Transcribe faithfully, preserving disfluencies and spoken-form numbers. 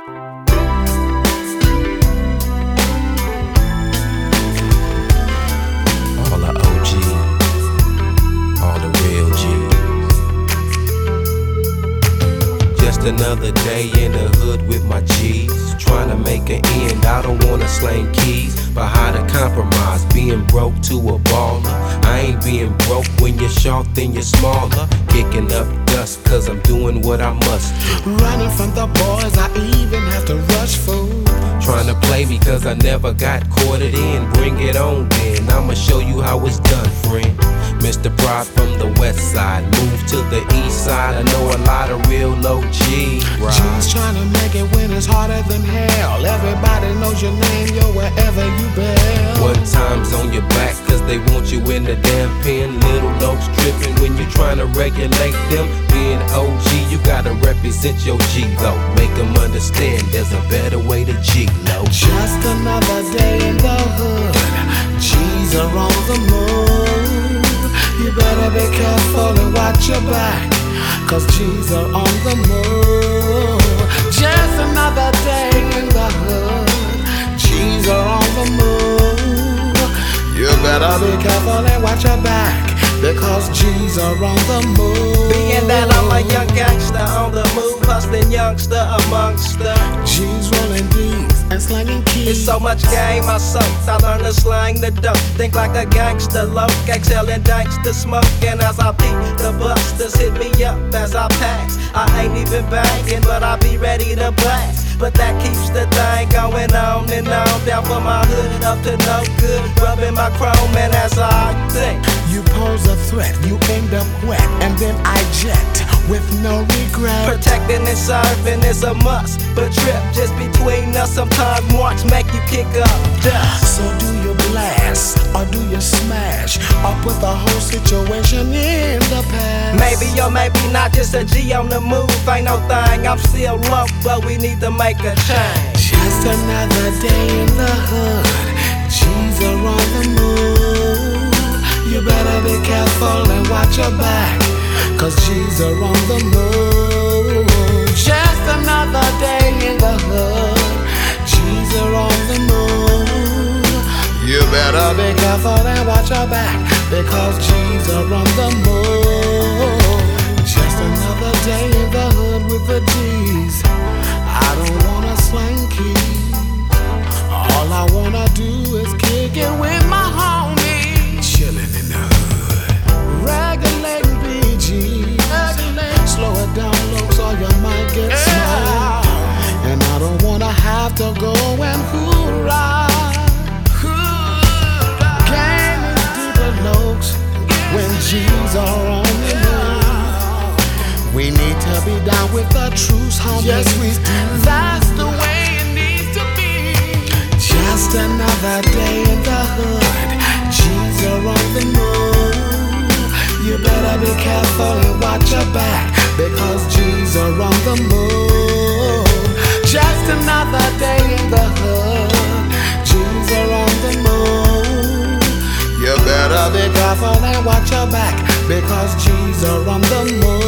All the O Gs, all the real G's. Just another day in the hood with my G's, trying to make an end. I don't wanna slang keys, but how to compromise being broke to a baller. I ain't being broke when you're short, then you're smaller. Kicking up dust cause I'm doing what I must do. Running from the boys, I even have to rush food. Trying to play me cause I never got quartered in. Bring it on then, I'ma show you how it's done, friend. Mister Pride from the west side, move to the east side. I know a lot of real low G's. G's trying to make it when it's harder than hell. Everybody knows your name, yo, wherever you been. One time's on your back cause they want you in the damn pen. Little locs tripping when you're trying to regulate them. Being O G, you gotta represent your G though. Make them understand there's a better way to G low. Just another day in the hood, G's are on the move. You better be careful and watch your back, cause G's are on the move. Just another day in the hood, G's are on the move. You better be careful and watch your back, because G's are on the move. Being that I'm a young gangster on the move, hustling youngster amongst the G's rolling D's and slanging keys. It's so much game I soaked, I learned to slang the dope. Think like a gangster, low, exhaling danks to smoke. And as I beat the busters, hit me up as I pass. I ain't even banging, but I be ready to blast. But that keeps the thing going on and on. Down for my hood, up to no good, rubbing my chrome. And as I think, you pose a threat, you end up wet, and then I jet with no regret. protecting and serving is a must, but trip just between us. Sometimes marks make you kick up dust. So do you blast, or do you smash, or put the whole situation in the past? Maybe or maybe not, just a G on the move. Ain't no thing, I'm still low, but we need to make a change. Just another day in the hood, G's are on the move. You better be careful and watch your back, cause G's are on the move. Just another day in the hood, G's are on the move. You better be careful and watch your back, because G's are on the move. Just another day in the hood with the G's. I don't wanna slang keys, all I wanna do is kick it with my homies. Chillin' in the hood, regulating B Gs. Slow it down, looks, or you might get smoked. And I don't wanna have to go and hoorah. Game is deeper, looks, when G's are on the move. We need to be down with the truth, homie. Yes, we do. That's the way it needs to be. Just another day in the hood, G's are on the move. You better be careful and watch your back, because G's are on the move. Just another day in the hood, G's are on the move. You better be careful and watch your back, because G's are on the move.